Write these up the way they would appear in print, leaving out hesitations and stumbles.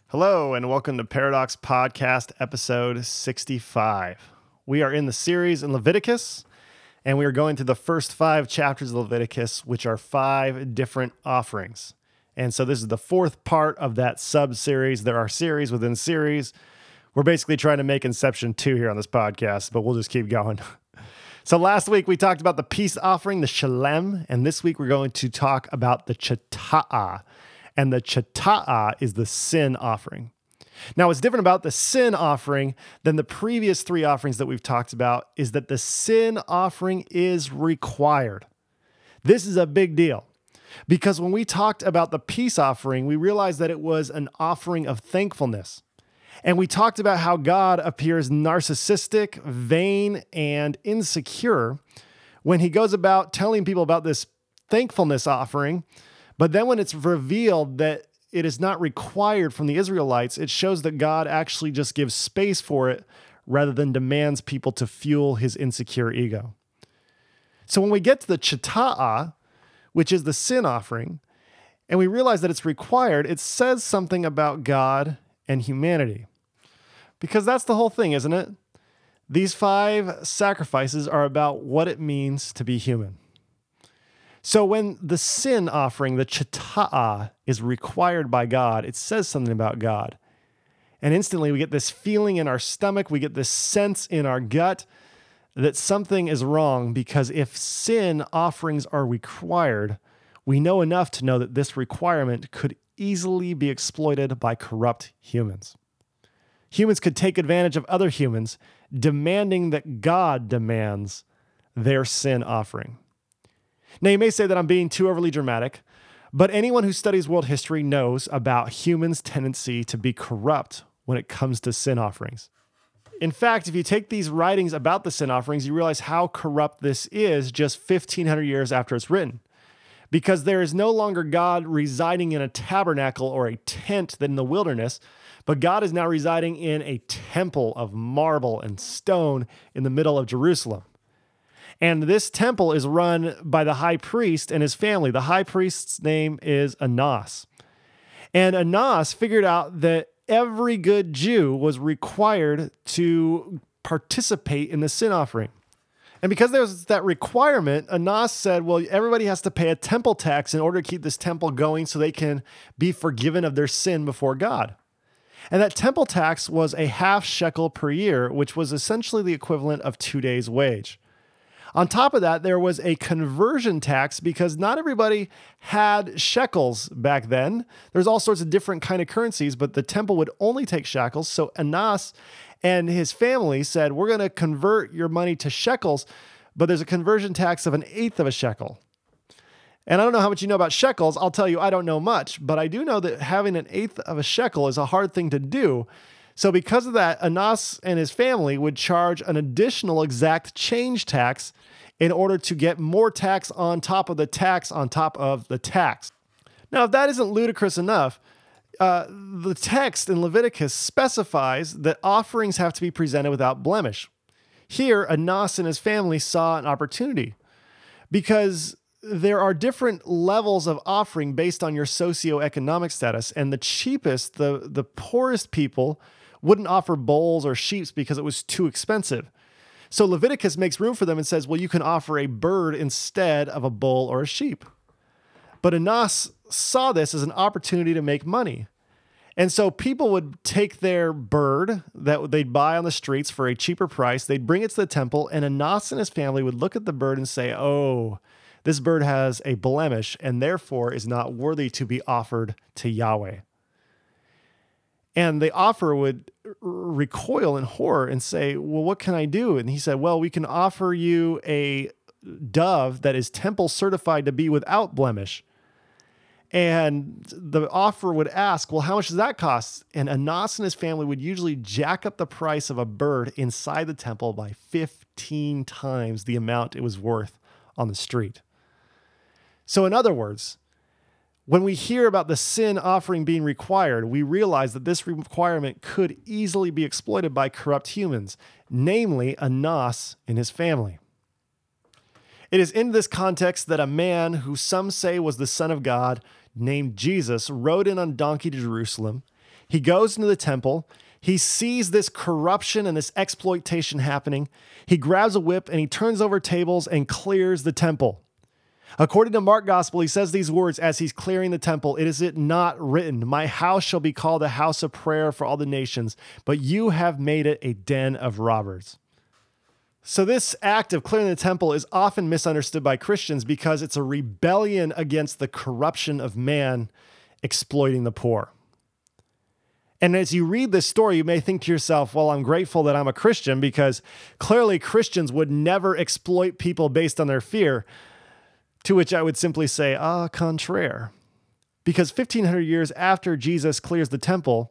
Hello, and welcome to Paradox Podcast, episode 65. We are in the series in Leviticus, and we are going through the first 5 chapters of Leviticus, which are 5 different offerings. And so this is the 4th part of that sub-series. There are series within series. We're basically trying to make Inception 2 here on this podcast, but we'll just keep going. So last week we talked about the peace offering, the shalem, and this week we're going to talk about the cheta'ah. And the cheta'ah is the sin offering. Now, what's different about the sin offering than the previous 3 offerings that we've talked about is that the sin offering is required. This is a big deal because when we talked about the peace offering, we realized that it was an offering of thankfulness. And we talked about how God appears narcissistic, vain, and insecure when he goes about telling people about this thankfulness offering. But then when it's revealed that it is not required from the Israelites, it shows that God actually just gives space for it rather than demands people to fuel his insecure ego. So when we get to the cheta'ah, which is the sin offering, and we realize that it's required, it says something about God and humanity. Because that's the whole thing, isn't it? These 5 sacrifices are about what it means to be human. So when the sin offering, the cheta'ah, is required by God, it says something about God. And instantly we get this feeling in our stomach, we get this sense in our gut that something is wrong, because if sin offerings are required, we know enough to know that this requirement could easily be exploited by corrupt humans. Humans could take advantage of other humans, demanding that God demands their sin offering. Now, you may say that I'm being too overly dramatic, but anyone who studies world history knows about humans' tendency to be corrupt when it comes to sin offerings. In fact, if you take these writings about the sin offerings, you realize how corrupt this is just 1,500 years after it's written. Because there is no longer God residing in a tabernacle or a tent in the wilderness, but God is now residing in a temple of marble and stone in the middle of Jerusalem. And this temple is run by the high priest and his family. The high priest's name is Annas. And Annas figured out that every good Jew was required to participate in the sin offering. And because there was that requirement, Annas said, well, everybody has to pay a temple tax in order to keep this temple going so they can be forgiven of their sin before God. And that temple tax was a half shekel per year, which was essentially the equivalent of 2 days' wage. On top of that, there was a conversion tax because not everybody had shekels back then. There's all sorts of different kind of currencies, but the temple would only take shekels. So Annas and his family said, we're going to convert your money to shekels, but there's a conversion tax of 1/8 of a shekel. And I don't know how much you know about shekels. I'll tell you, I don't know much, but I do know that having 1/8 of a shekel is a hard thing to do. So because of that, Annas and his family would charge an additional exact change tax in order to get more tax on top of the tax on top of the tax. Now, if that isn't ludicrous enough, the text in Leviticus specifies that offerings have to be presented without blemish. Here, Annas and his family saw an opportunity because there are different levels of offering based on your socioeconomic status, and the cheapest, the poorest people wouldn't offer bulls or sheep because it was too expensive. So Leviticus makes room for them and says, well, you can offer a bird instead of a bull or a sheep. But Annas saw this as an opportunity to make money. And so people would take their bird that they'd buy on the streets for a cheaper price, they'd bring it to the temple, and Annas and his family would look at the bird and say, oh, this bird has a blemish and therefore is not worthy to be offered to Yahweh. And the offerer would recoil in horror and say, well, what can I do? And he said, well, we can offer you a dove that is temple certified to be without blemish. And the offerer would ask, well, how much does that cost? And Annas and his family would usually jack up the price of a bird inside the temple by 15 times the amount it was worth on the street. So in other words, when we hear about the sin offering being required, we realize that this requirement could easily be exploited by corrupt humans, namely Annas and his family. It is in this context that a man who some say was the Son of God, named Jesus, rode in on donkey to Jerusalem. He goes into the temple. He sees this corruption and this exploitation happening. He grabs a whip and he turns over tables and clears the temple. According to Mark Gospel, he says these words as he's clearing the temple. Is it not written, my house shall be called a house of prayer for all the nations, but you have made it a den of robbers. So this act of clearing the temple is often misunderstood by Christians because it's a rebellion against the corruption of man exploiting the poor. And as you read this story, you may think to yourself, well, I'm grateful that I'm a Christian because clearly Christians would never exploit people based on their fear. To which I would simply say, contraire. Because 1,500 years after Jesus clears the temple,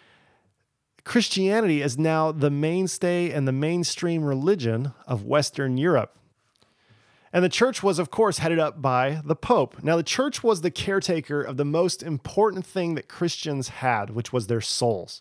Christianity is now the mainstay and the mainstream religion of Western Europe. And the church was, of course, headed up by the Pope. Now, the church was the caretaker of the most important thing that Christians had, which was their souls.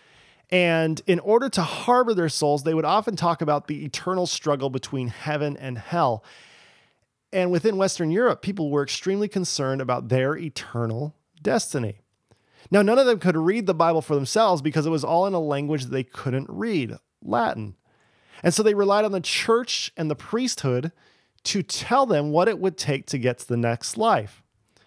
And in order to harbor their souls, they would often talk about the eternal struggle between heaven and hell. And within Western Europe, people were extremely concerned about their eternal destiny. Now, none of them could read the Bible for themselves because it was all in a language that they couldn't read, Latin. And so they relied on the church and the priesthood to tell them what it would take to get to the next life,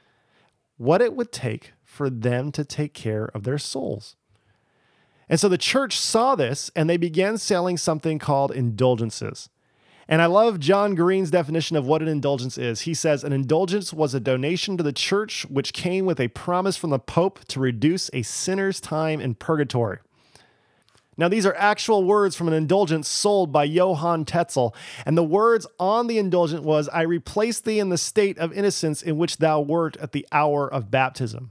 what it would take for them to take care of their souls. And so the church saw this and they began selling something called indulgences. And I love John Green's definition of what an indulgence is. He says, an indulgence was a donation to the church which came with a promise from the Pope to reduce a sinner's time in purgatory. Now, these are actual words from an indulgence sold by Johann Tetzel. And the words on the indulgence was, I replace thee in the state of innocence in which thou wert at the hour of baptism.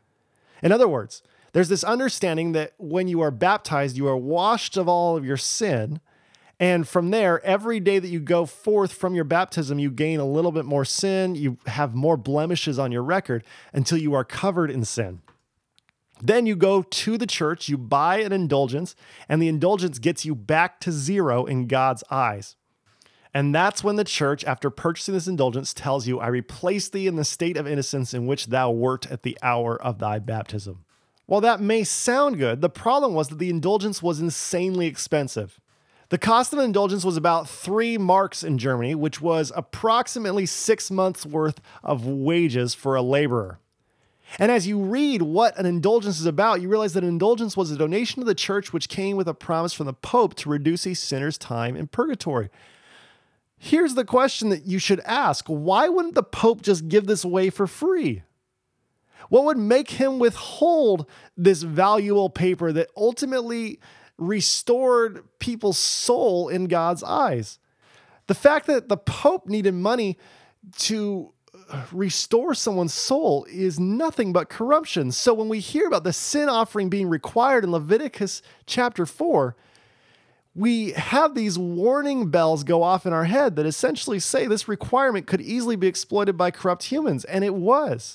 In other words, there's this understanding that when you are baptized, you are washed of all of your sin. And from there, every day that you go forth from your baptism, you gain a little bit more sin. You have more blemishes on your record until you are covered in sin. Then you go to the church, you buy an indulgence, and the indulgence gets you back to zero in God's eyes. And that's when the church, after purchasing this indulgence, tells you, I replace thee in the state of innocence in which thou wert at the hour of thy baptism. While that may sound good, the problem was that the indulgence was insanely expensive. The cost of an indulgence was about 3 marks in Germany, which was approximately 6 months' worth of wages for a laborer. And as you read what an indulgence is about, you realize that an indulgence was a donation to the church which came with a promise from the Pope to reduce a sinner's time in purgatory. Here's the question that you should ask. Why wouldn't the Pope just give this away for free? What would make him withhold this valuable paper that ultimately restored people's soul in God's eyes? The fact that the Pope needed money to restore someone's soul is nothing but corruption. So when we hear about the sin offering being required in Leviticus chapter 4, we have these warning bells go off in our head that essentially say this requirement could easily be exploited by corrupt humans, and it was.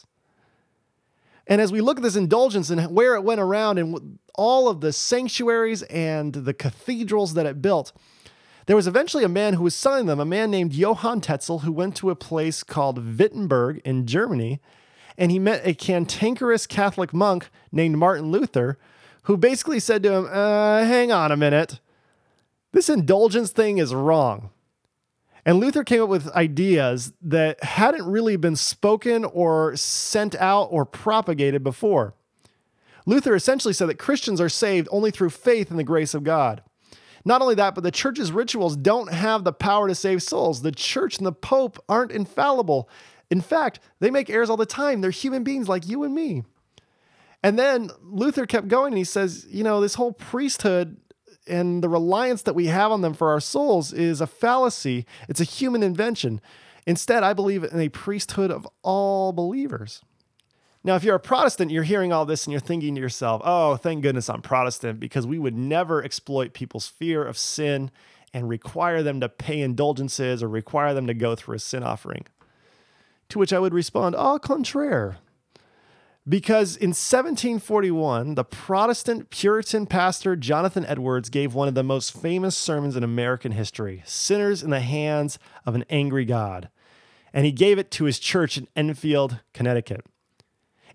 And as we look at this indulgence and where it went around and all of the sanctuaries and the cathedrals that it built, there was eventually a man who was selling them, a man named Johann Tetzel, who went to a place called Wittenberg in Germany, and he met a cantankerous Catholic monk named Martin Luther, who basically said to him, hang on a minute, this indulgence thing is wrong. And Luther came up with ideas that hadn't really been spoken or sent out or propagated before. Luther essentially said that Christians are saved only through faith in the grace of God. Not only that, but the church's rituals don't have the power to save souls. The church and the Pope aren't infallible. In fact, they make errors all the time. They're human beings like you and me. And then Luther kept going and he says, this whole priesthood and the reliance that we have on them for our souls is a fallacy. It's a human invention. Instead, I believe in a priesthood of all believers. Now, if you're a Protestant, you're hearing all this and you're thinking to yourself, oh, thank goodness I'm Protestant, because we would never exploit people's fear of sin and require them to pay indulgences or require them to go through a sin offering. To which I would respond, au contraire. Because in 1741, the Protestant Puritan pastor Jonathan Edwards gave one of the most famous sermons in American history, Sinners in the Hands of an Angry God. And he gave it to his church in Enfield, Connecticut.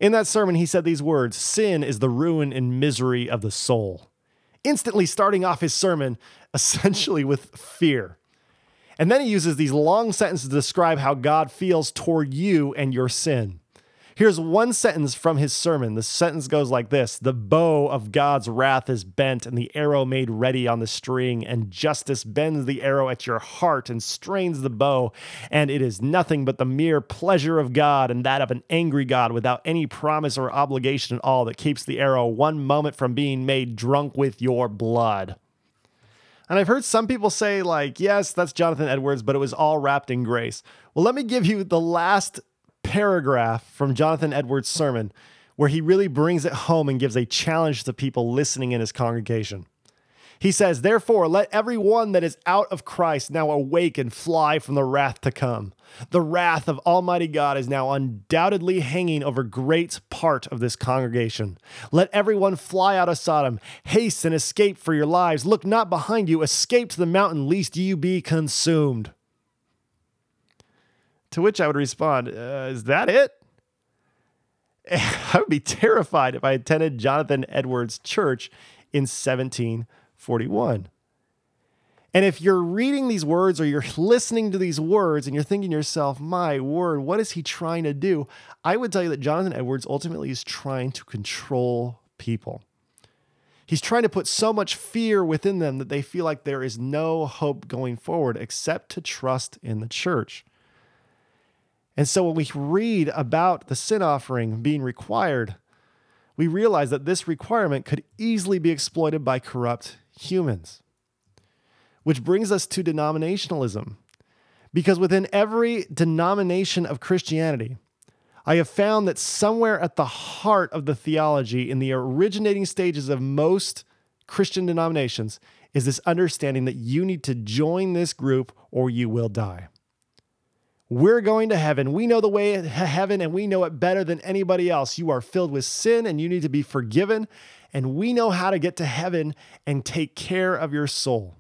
In that sermon, he said these words, "Sin is the ruin and misery of the soul," instantly starting off his sermon essentially with fear. And then he uses these long sentences to describe how God feels toward you and your sin. Here's one sentence from his sermon. The sentence goes like this: "The bow of God's wrath is bent and the arrow made ready on the string, and justice bends the arrow at your heart and strains the bow, and it is nothing but the mere pleasure of God and that of an angry God without any promise or obligation at all that keeps the arrow one moment from being made drunk with your blood." And I've heard some people say, like, yes, that's Jonathan Edwards, but it was all wrapped in grace. Well, let me give you the last paragraph from Jonathan Edwards' sermon where he really brings it home and gives a challenge to people listening in his congregation. He says, "Therefore, let every one that is out of Christ now awake and fly from the wrath to come. The wrath of Almighty God is now undoubtedly hanging over great part of this congregation. Let everyone fly out of Sodom. Haste and escape for your lives. Look not behind you. Escape to the mountain, lest you be consumed." To which I would respond, is that it? I would be terrified if I attended Jonathan Edwards' church in 1741. And if you're reading these words or you're listening to these words and you're thinking to yourself, my word, what is he trying to do? I would tell you that Jonathan Edwards ultimately is trying to control people. He's trying to put so much fear within them that they feel like there is no hope going forward except to trust in the church. And so when we read about the sin offering being required, we realize that this requirement could easily be exploited by corrupt humans. Which brings us to denominationalism. Because within every denomination of Christianity, I have found that somewhere at the heart of the theology, in the originating stages of most Christian denominations, is this understanding that you need to join this group or you will die. We're going to heaven. We know the way to heaven and we know it better than anybody else. You are filled with sin and you need to be forgiven. And we know how to get to heaven and take care of your soul.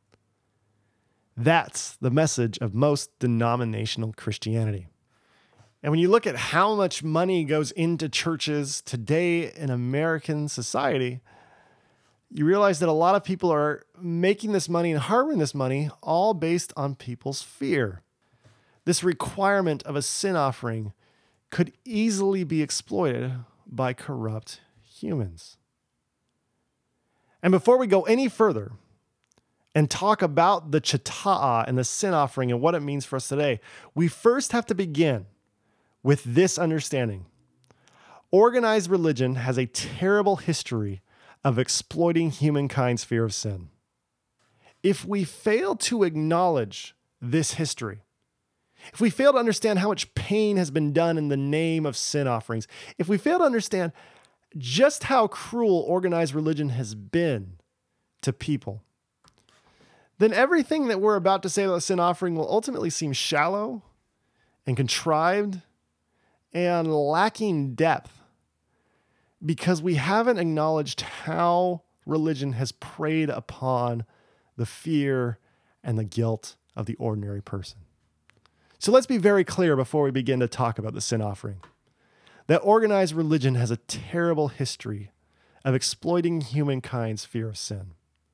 That's the message of most denominational Christianity. And when you look at how much money goes into churches today in American society, you realize that a lot of people are making this money and harboring this money all based on people's fear. This requirement of a sin offering could easily be exploited by corrupt humans. And before we go any further and talk about the chita'ah and the sin offering and what it means for us today, we first have to begin with this understanding. Organized religion has a terrible history of exploiting humankind's fear of sin. If we fail to acknowledge this history, if we fail to understand how much pain has been done in the name of sin offerings, if we fail to understand just how cruel organized religion has been to people, then everything that we're about to say about sin offering will ultimately seem shallow and contrived and lacking depth because we haven't acknowledged how religion has preyed upon the fear and the guilt of the ordinary person. So let's be very clear before we begin to talk about the sin offering, that organized religion has a terrible history of exploiting humankind's fear of sin.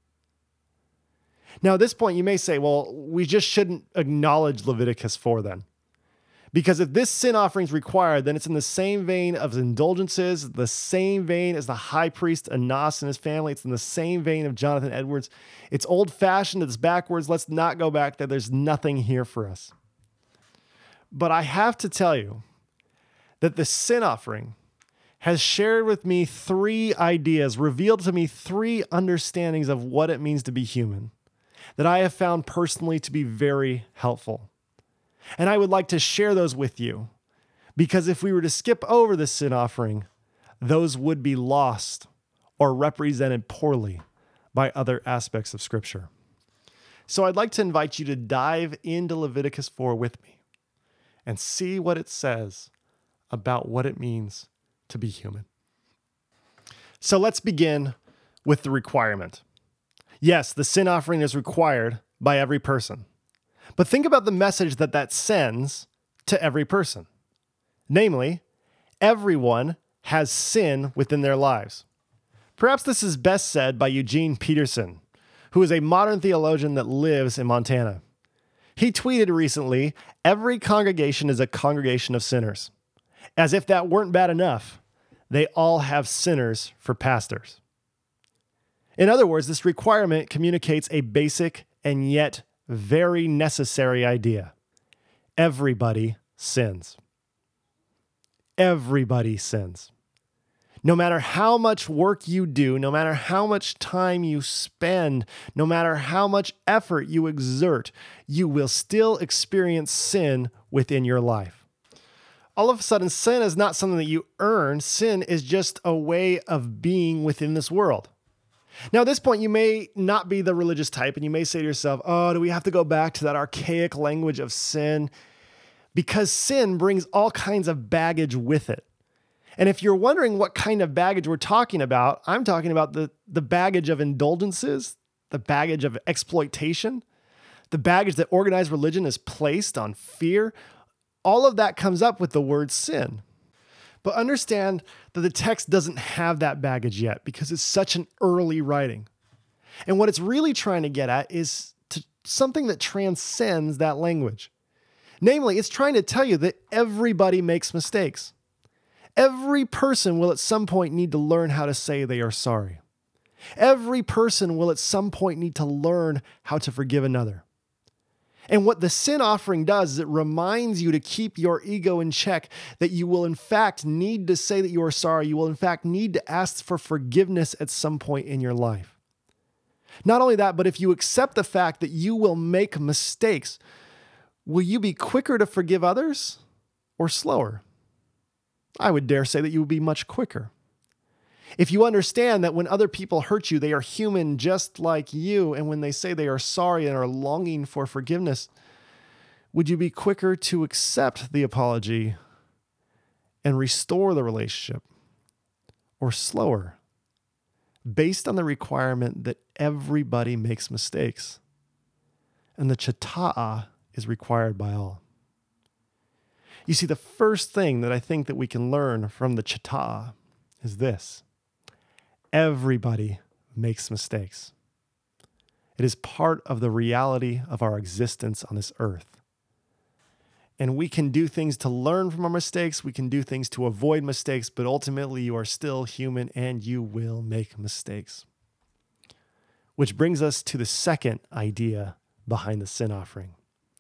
Now, at this point, you may say, well, we just shouldn't acknowledge Leviticus 4 then. Because if this sin offering is required, then it's in the same vein of indulgences, the same vein as the high priest Anas and his family. It's in the same vein of Jonathan Edwards. It's old-fashioned, it's backwards. Let's not go back there. There's nothing here for us. But I have to tell you that the sin offering has shared with me 3 ideas, revealed to me 3 understandings of what it means to be human that I have found personally to be very helpful. And I would like to share those with you because if we were to skip over the sin offering, those would be lost or represented poorly by other aspects of Scripture. So I'd like to invite you to dive into Leviticus 4 with me and see what it says about what it means to be human. So let's begin with the requirement. Yes, the sin offering is required by every person. But think about the message that sends to every person. Namely, everyone has sin within their lives. Perhaps this is best said by Eugene Peterson, who is a modern theologian that lives in Montana. He tweeted recently, "Every congregation is a congregation of sinners." As if that weren't bad enough, they all have sinners for pastors. In other words, this requirement communicates a basic and yet very necessary idea. Everybody sins. Everybody sins. No matter how much work you do, no matter how much time you spend, no matter how much effort you exert, you will still experience sin within your life. All of a sudden, sin is not something that you earn. Sin is just a way of being within this world. Now, at this point, you may not be the religious type, and you may say to yourself, oh, do we have to go back to that archaic language of sin? Because sin brings all kinds of baggage with it. And if you're wondering what kind of baggage we're talking about, I'm talking about the baggage of indulgences, the baggage of exploitation, the baggage that organized religion has placed on fear. All of that comes up with the word sin. But understand that the text doesn't have that baggage yet because it's such an early writing. And what it's really trying to get at is something that transcends that language. Namely, it's trying to tell you that everybody makes mistakes. Every person will at some point need to learn how to say they are sorry. Every person will at some point need to learn how to forgive another. And what the sin offering does is it reminds you to keep your ego in check, that you will in fact need to say that you are sorry. You will in fact need to ask for forgiveness at some point in your life. Not only that, but if you accept the fact that you will make mistakes, will you be quicker to forgive others or slower? I would dare say that you would be much quicker. If you understand that when other people hurt you, they are human just like you, and when they say they are sorry and are longing for forgiveness, would you be quicker to accept the apology and restore the relationship, or slower, based on the requirement that everybody makes mistakes, and the chata'a is required by all? You see, the first thing that I think that we can learn from the chata'a is this: everybody makes mistakes. It is part of the reality of our existence on this earth. And we can do things to learn from our mistakes. We can do things to avoid mistakes, but ultimately you are still human and you will make mistakes. Which brings us to the second idea behind the sin offering.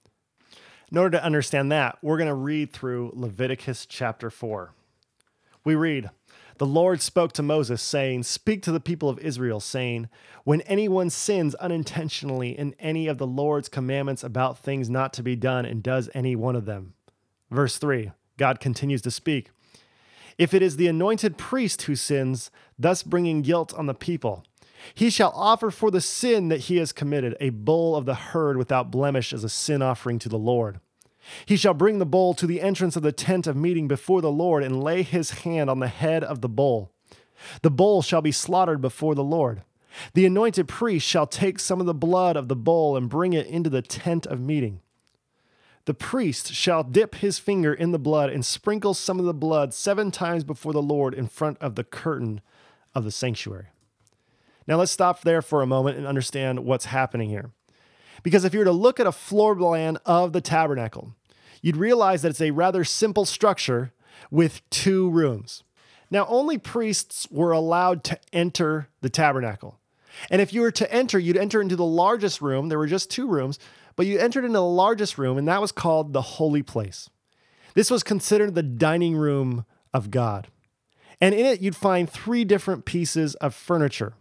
In order to understand that, we're going to read through Leviticus chapter 4. We read, "The Lord spoke to Moses, saying, 'Speak to the people of Israel, saying, when anyone sins unintentionally in any of the Lord's commandments about things not to be done and does any one of them.'" Verse 3, God continues to speak. "If it is the anointed priest who sins, thus bringing guilt on the people, he shall offer for the sin that he has committed a bull of the herd without blemish as a sin offering to the Lord. He shall bring the bull to the entrance of the tent of meeting before the Lord and lay his hand on the head of the bull. The bull shall be slaughtered before the Lord. The anointed priest shall take some of the blood of the bull and bring it into the tent of meeting. The priest shall dip his finger in the blood and sprinkle some of the blood 7 times before the Lord in front of the curtain of the sanctuary." Now let's stop there for a moment and understand what's happening here. Because if you were to look at a floor plan of the tabernacle, you'd realize that it's a rather simple structure with 2 rooms. Now, only priests were allowed to enter the tabernacle. And if you were to enter, you'd enter into the largest room. There were just 2 rooms, but you entered into the largest room, and that was called the holy place. This was considered the dining room of God. And in it, you'd find 3 different pieces of furniture.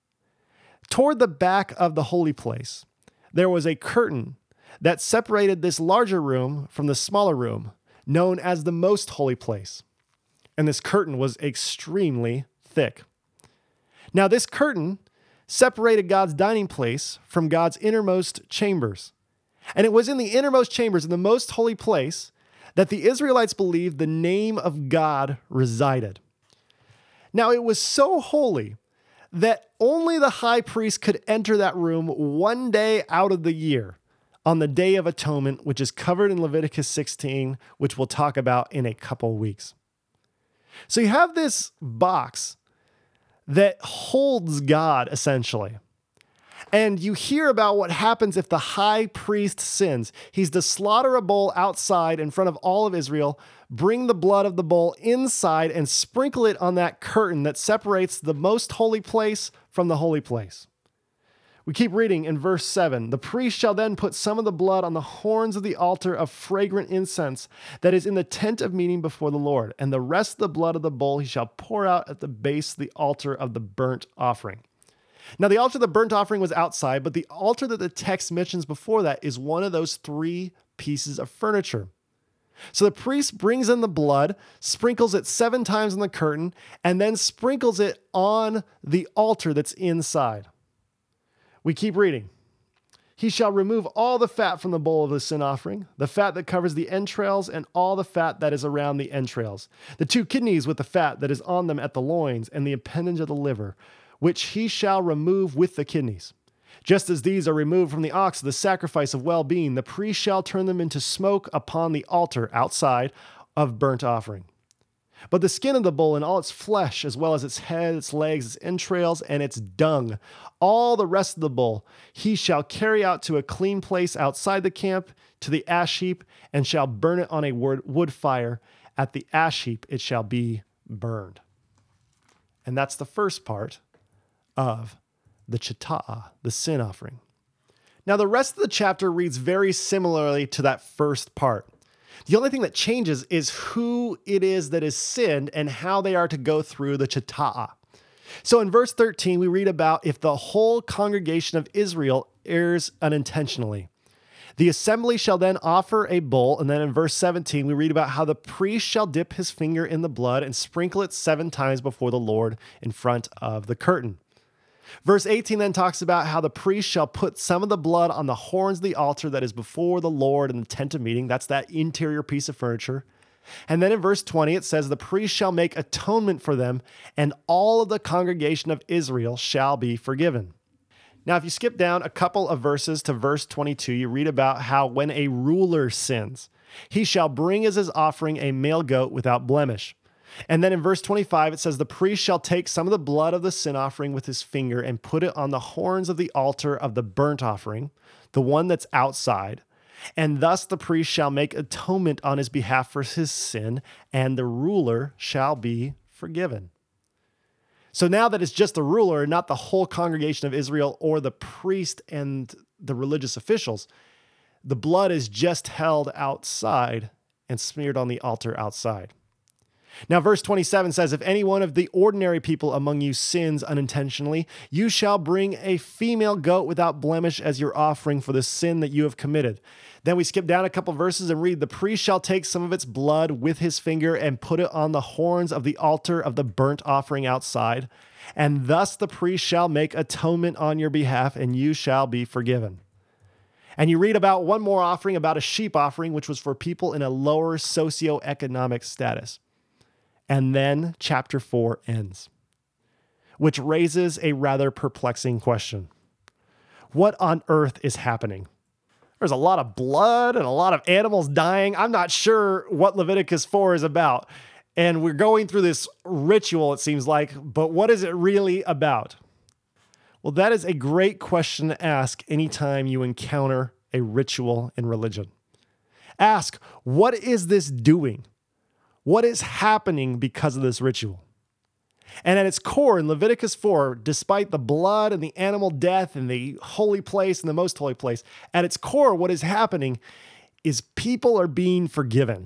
Toward the back of the holy place, there was a curtain that separated this larger room from the smaller room, known as the most holy place. And this curtain was extremely thick. Now, this curtain separated God's dining place from God's innermost chambers. And it was in the innermost chambers, in the most holy place, that the Israelites believed the name of God resided. Now, it was so holy that only the high priest could enter that room 1 day out of the year, on the Day of Atonement, which is covered in Leviticus 16, which we'll talk about in a couple weeks. So you have this box that holds God, essentially. And you hear about what happens if the high priest sins. He's to slaughter a bull outside in front of all of Israel, bring the blood of the bull inside, and sprinkle it on that curtain that separates the most holy place from the holy place. We keep reading in verse 7. The priest shall then put some of the blood on the horns of the altar of fragrant incense that is in the tent of meeting before the Lord, and the rest of the blood of the bull he shall pour out at the base of the altar of the burnt offering. Now, the altar of the burnt offering was outside, but the altar that the text mentions before that is one of those 3 pieces of furniture. So the priest brings in the blood, sprinkles it 7 times on the curtain, and then sprinkles it on the altar that's inside. We keep reading. He shall remove all the fat from the bowl of the sin offering, the fat that covers the entrails, and all the fat that is around the entrails, the 2 kidneys with the fat that is on them at the loins, and the appendage of the liver, which he shall remove with the kidneys. Just as these are removed from the ox of the sacrifice of well-being, the priest shall turn them into smoke upon the altar outside of burnt offering. But the skin of the bull and all its flesh, as well as its head, its legs, its entrails, and its dung, all the rest of the bull, he shall carry out to a clean place outside the camp, to the ash heap, and shall burn it on a wood fire. At the ash heap it shall be burned. And that's the first part of the Chitta'ah, the sin offering. Now, the rest of the chapter reads very similarly to that first part. The only thing that changes is who it is that is sinned and how they are to go through the Chitta'ah. So in verse 13, we read about if the whole congregation of Israel errs unintentionally. The assembly shall then offer a bull, and then in verse 17, we read about how the priest shall dip his finger in the blood and sprinkle it 7 times before the Lord in front of the curtain. Verse 18 then talks about how the priest shall put some of the blood on the horns of the altar that is before the Lord in the tent of meeting. That's that interior piece of furniture. And then in verse 20, it says, the priest shall make atonement for them, and all of the congregation of Israel shall be forgiven. Now, if you skip down a couple of verses to verse 22, you read about how when a ruler sins, he shall bring as his offering a male goat without blemish. And then in verse 25, it says, the priest shall take some of the blood of the sin offering with his finger and put it on the horns of the altar of the burnt offering, the one that's outside. And thus the priest shall make atonement on his behalf for his sin, and the ruler shall be forgiven. So now that it's just the ruler, not the whole congregation of Israel or the priest and the religious officials, the blood is just held outside and smeared on the altar outside. Now, verse 27 says, if any one of the ordinary people among you sins unintentionally, you shall bring a female goat without blemish as your offering for the sin that you have committed. Then we skip down a couple verses and read, the priest shall take some of its blood with his finger and put it on the horns of the altar of the burnt offering outside. And thus the priest shall make atonement on your behalf, and you shall be forgiven. And you read about one more offering, about a sheep offering, which was for people in a lower socioeconomic status. And then chapter 4 ends, which raises a rather perplexing question. What on earth is happening? There's a lot of blood and a lot of animals dying. I'm not sure what Leviticus 4 is about. And we're going through this ritual, it seems like, but what is it really about? Well, that is a great question to ask anytime you encounter a ritual in religion. Ask, what is this doing? What is happening because of this ritual? And at its core, in Leviticus 4, despite the blood and the animal death and the holy place and the most holy place, at its core, what is happening is people are being forgiven.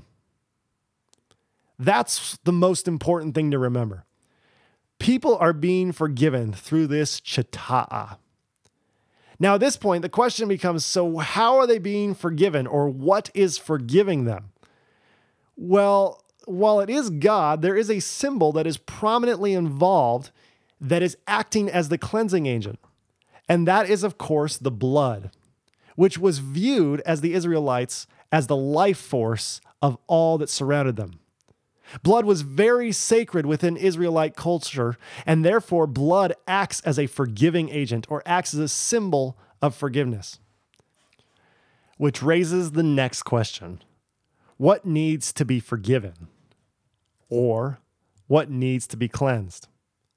That's the most important thing to remember. People are being forgiven through this Chitta'ah. Now, at this point, the question becomes, so how are they being forgiven, or what is forgiving them? Well, while it is God, there is a symbol that is prominently involved that is acting as the cleansing agent. And that is, of course, the blood, which was viewed as the Israelites as the life force of all that surrounded them. Blood was very sacred within Israelite culture, and therefore blood acts as a forgiving agent or acts as a symbol of forgiveness. Which raises the next question. What needs to be forgiven? Or what needs to be cleansed.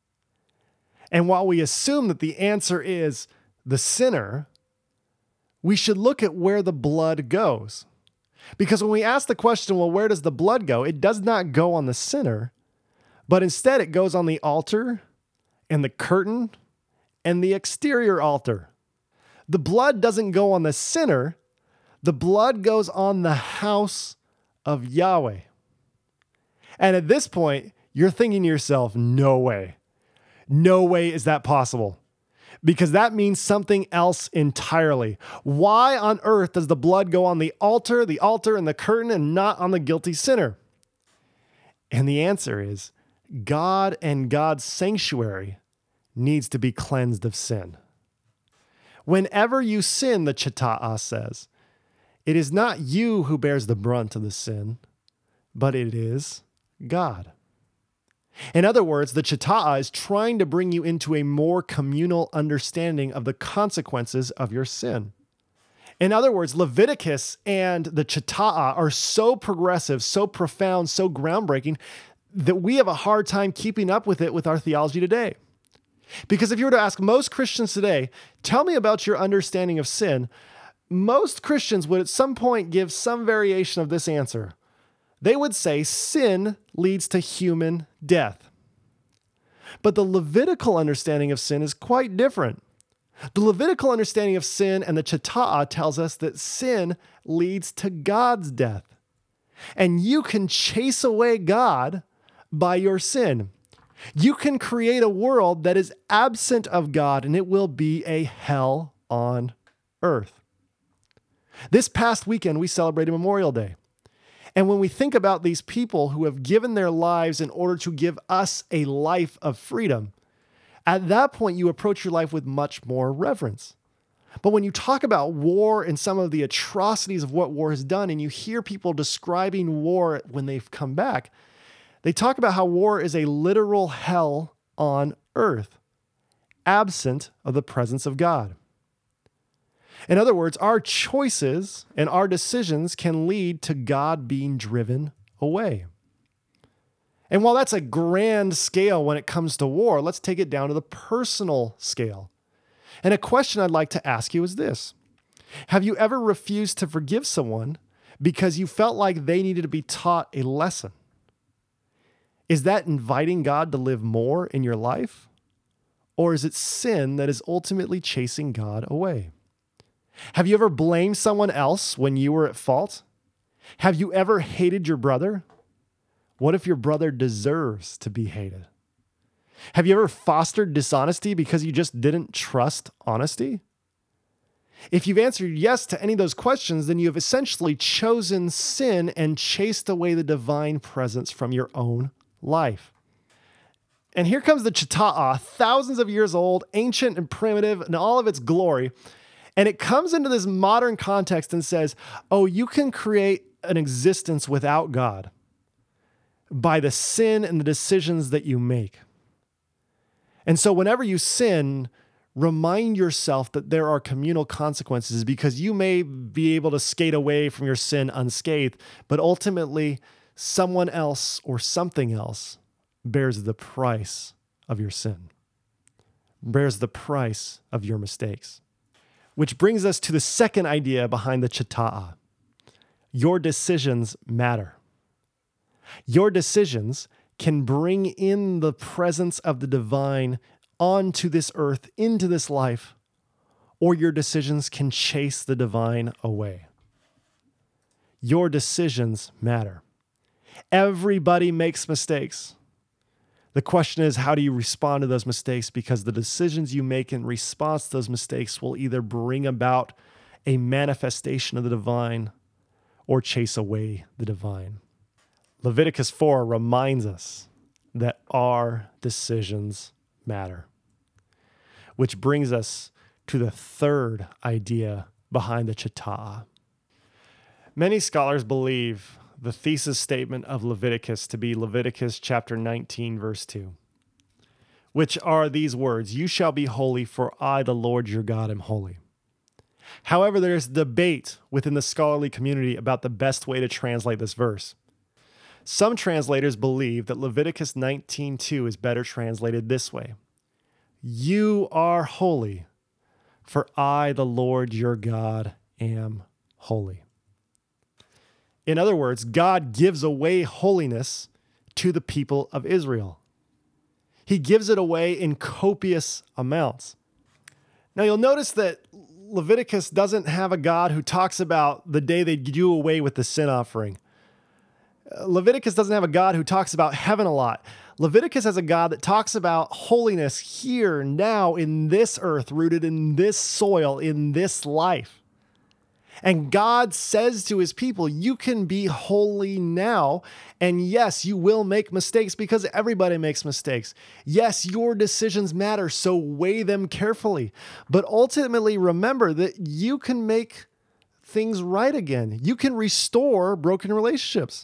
And while we assume that the answer is the sinner, we should look at where the blood goes. Because when we ask the question, well, where does the blood go? It does not go on the sinner, but instead it goes on the altar and the curtain and the exterior altar. The blood doesn't go on the sinner. The blood goes on the house of Yahweh. And at this point, you're thinking to yourself, no way. No way is that possible. Because that means something else entirely. Why on earth does the blood go on the altar and the curtain, and not on the guilty sinner? And the answer is, God and God's sanctuary needs to be cleansed of sin. Whenever you sin, the Chitta'ah says, it is not you who bears the brunt of the sin, but it is God. In other words, the Chitta'ah is trying to bring you into a more communal understanding of the consequences of your sin. In other words, Leviticus and the Chitta'ah are so progressive, so profound, so groundbreaking that we have a hard time keeping up with it with our theology today. Because if you were to ask most Christians today, tell me about your understanding of sin, most Christians would at some point give some variation of this answer. They would say sin leads to human death. But the Levitical understanding of sin is quite different. The Levitical understanding of sin and the Chitta'ah tells us that sin leads to God's death. And you can chase away God by your sin. You can create a world that is absent of God, and it will be a hell on earth. This past weekend, we celebrated Memorial Day. And when we think about these people who have given their lives in order to give us a life of freedom, at that point, you approach your life with much more reverence. But when you talk about war and some of the atrocities of what war has done, and you hear people describing war when they've come back, they talk about how war is a literal hell on earth, absent of the presence of God. In other words, our choices and our decisions can lead to God being driven away. And while that's a grand scale when it comes to war, let's take it down to the personal scale. And a question I'd like to ask you is this. Have you ever refused to forgive someone because you felt like they needed to be taught a lesson? Is that inviting God to live more in your life? Or is it sin that is ultimately chasing God away? Have you ever blamed someone else when you were at fault? Have you ever hated your brother? What if your brother deserves to be hated? Have you ever fostered dishonesty because you just didn't trust honesty? If you've answered yes to any of those questions, then you have essentially chosen sin and chased away the divine presence from your own life. And here comes the Chitta'ah, thousands of years old, ancient and primitive in all of its glory. And it comes into this modern context and says, oh, you can create an existence without God by the sin and the decisions that you make. And so whenever you sin, remind yourself that there are communal consequences, because you may be able to skate away from your sin unscathed, but ultimately someone else or something else bears the price of your sin, bears the price of your mistakes. Which brings us to the second idea behind the Chitta'ah. Your decisions matter. Your decisions can bring in the presence of the divine onto this earth, into this life, or your decisions can chase the divine away. Your decisions matter. Everybody makes mistakes. The question is, how do you respond to those mistakes? Because the decisions you make in response to those mistakes will either bring about a manifestation of the divine or chase away the divine. Leviticus 4 reminds us that our decisions matter. Which brings us to the third idea behind the Chitta'ah. Many scholars believe the thesis statement of Leviticus to be Leviticus chapter 19, verse 2, which are these words, "You shall be holy, for I, the Lord your God, am holy." However, there's debate within the scholarly community about the best way to translate this verse. Some translators believe that Leviticus 19:2 is better translated this way: You are holy, for I, the Lord your God, am holy. In other words, God gives away holiness to the people of Israel. He gives it away in copious amounts. Now you'll notice that Leviticus doesn't have a God who talks about the day they do away with the sin offering. Leviticus doesn't have a God who talks about heaven a lot. Leviticus has a God that talks about holiness here, now, in this earth, rooted in this soil, in this life. And God says to his people, you can be holy now. And yes, you will make mistakes because everybody makes mistakes. Yes, your decisions matter, so weigh them carefully. But ultimately, remember that you can make things right again. You can restore broken relationships.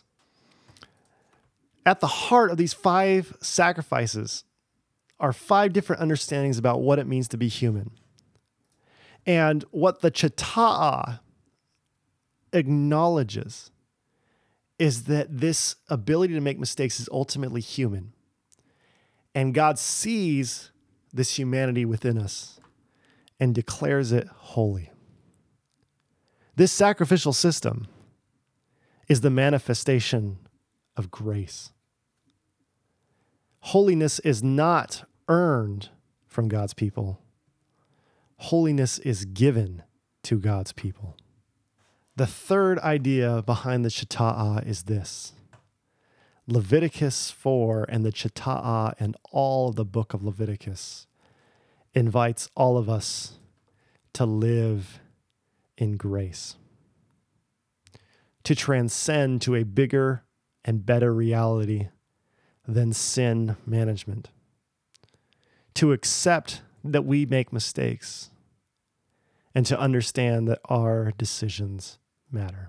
At the heart of these 5 sacrifices are 5 different understandings about what it means to be human. And what the Chata'ah acknowledges is that this ability to make mistakes is ultimately human. And God sees this humanity within us and declares it holy. This sacrificial system is the manifestation of grace. Holiness is not earned from God's people. Holiness is given to God's people. The third idea behind the Chata'ah is this: Leviticus 4 and the Chata'ah and all of the book of Leviticus invites all of us to live in grace, to transcend to a bigger and better reality than sin management, to accept that we make mistakes, and to understand that our decisions matter.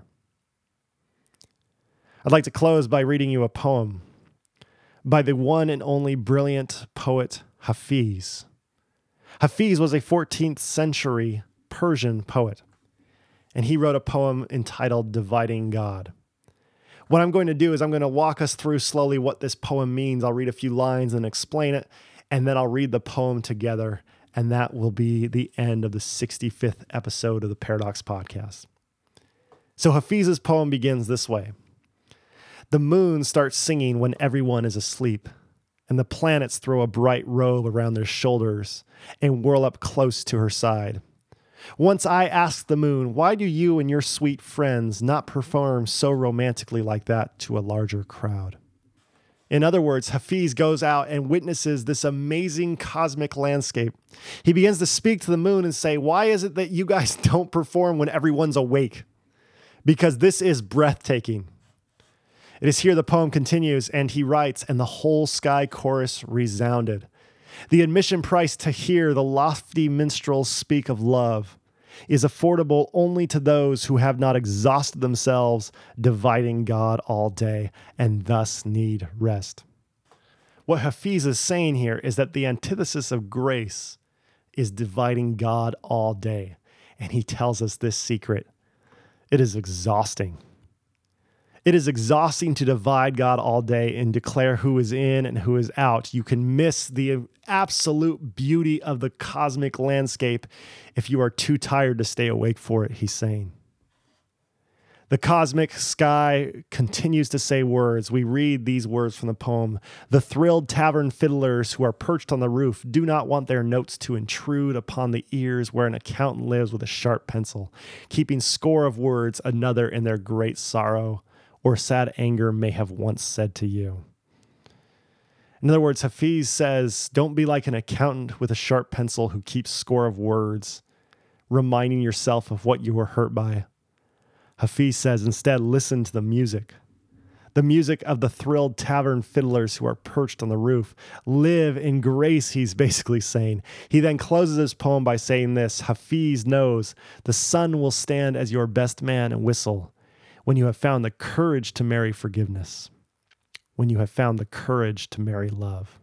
I'd like to close by reading you a poem by the one and only brilliant poet Hafiz. Hafiz was a 14th century Persian poet, and he wrote a poem entitled Dividing God. What I'm going to do is I'm going to walk us through slowly what this poem means. I'll read a few lines and explain it, and then I'll read the poem together, and that will be the end of the 65th episode of the Paradox Podcast. So Hafiz's poem begins this way: The moon starts singing when everyone is asleep, and the planets throw a bright robe around their shoulders and whirl up close to her side. Once I asked the moon, why do you and your sweet friends not perform so romantically like that to a larger crowd? In other words, Hafiz goes out and witnesses this amazing cosmic landscape. He begins to speak to the moon and say, why is it that you guys don't perform when everyone's awake? Because this is breathtaking. It is here the poem continues, and he writes, and the whole sky chorus resounded. The admission price to hear the lofty minstrels speak of love is affordable only to those who have not exhausted themselves dividing God all day and thus need rest. What Hafiz is saying here is that the antithesis of grace is dividing God all day. And he tells us this secret: it is exhausting. It is exhausting to divide God all day and declare who is in and who is out. You can miss the absolute beauty of the cosmic landscape if you are too tired to stay awake for it, he's saying. The cosmic sky continues to say words. We read these words from the poem. The thrilled tavern fiddlers who are perched on the roof do not want their notes to intrude upon the ears where an accountant lives with a sharp pencil, keeping score of words another in their great sorrow or sad anger may have once said to you. In other words, Hafiz says, don't be like an accountant with a sharp pencil who keeps score of words, reminding yourself of what you were hurt by. Hafiz says, instead, listen to the music of the thrilled tavern fiddlers who are perched on the roof. Live in grace, he's basically saying. He then closes his poem by saying this: Hafiz knows the sun will stand as your best man and whistle when you have found the courage to marry forgiveness, when you have found the courage to marry love.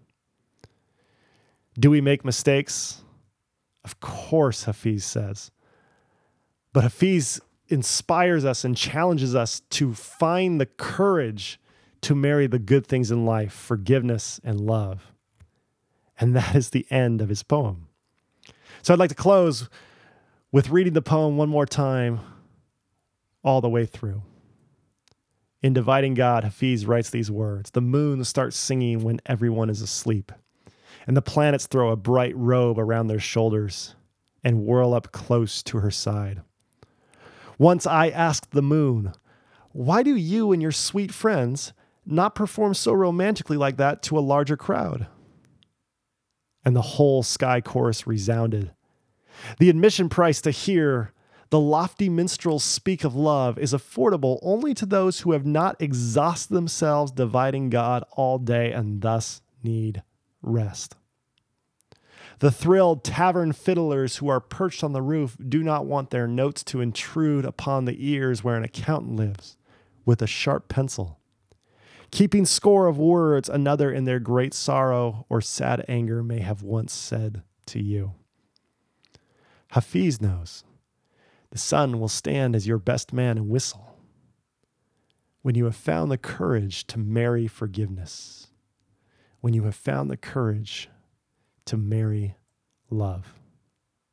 Do we make mistakes? Of course, Hafiz says. But Hafiz inspires us and challenges us to find the courage to marry the good things in life, forgiveness and love. And that is the end of his poem. So I'd like to close with reading the poem one more time, all the way through. In Dividing God, Hafiz writes these words: "The moon starts singing when everyone is asleep, and the planets throw a bright robe around their shoulders and whirl up close to her side. Once I asked the moon, 'Why do you and your sweet friends not perform so romantically like that to a larger crowd?' And the whole sky chorus resounded. The admission price to hear the lofty minstrels speak of love is affordable only to those who have not exhausted themselves dividing God all day and thus need rest. The thrilled tavern fiddlers who are perched on the roof do not want their notes to intrude upon the ears where an accountant lives with a sharp pencil, keeping score of words another in their great sorrow or sad anger may have once said to you. Hafiz knows the sun will stand as your best man and whistle when you have found the courage to marry forgiveness, when you have found the courage to marry love.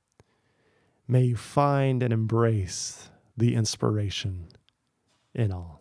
May you find and embrace the inspiration in all."